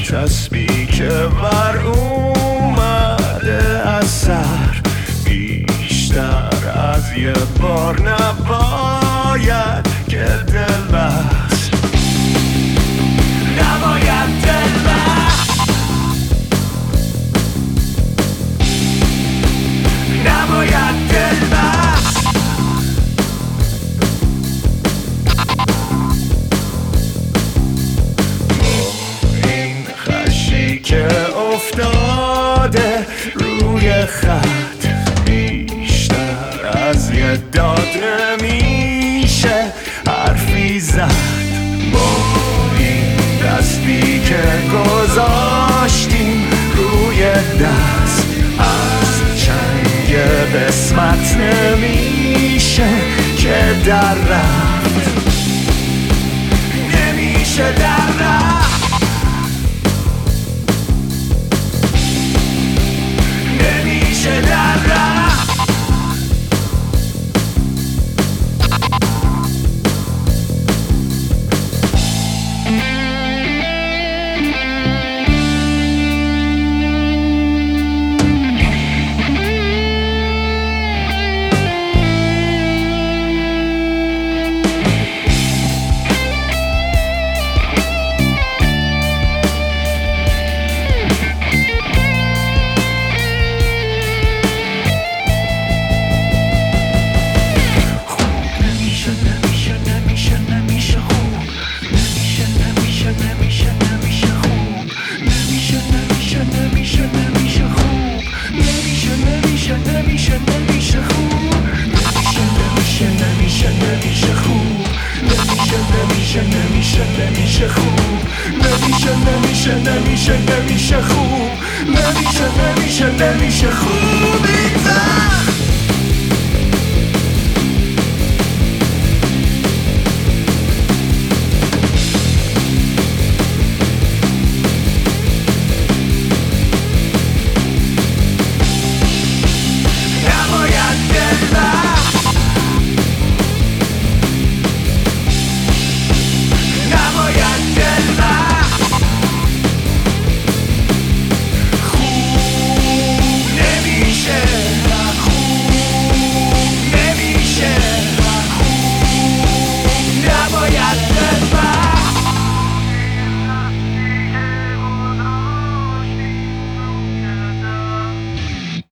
چسبی که بر اومده از سر بیشتر از یه بار نباید که دل بست، نباید دل بست، نباید دل بست. این خشی که افتاده روی خط بیشتر از یه داد نمیشه حرفی زد. با این دستی که گذاشتیم روی دست از چنگ قسمت نمیشه که در رفت، نمیشه در رفت، نمیشه در رفت. نمیشه خوب، نمیشه خوب.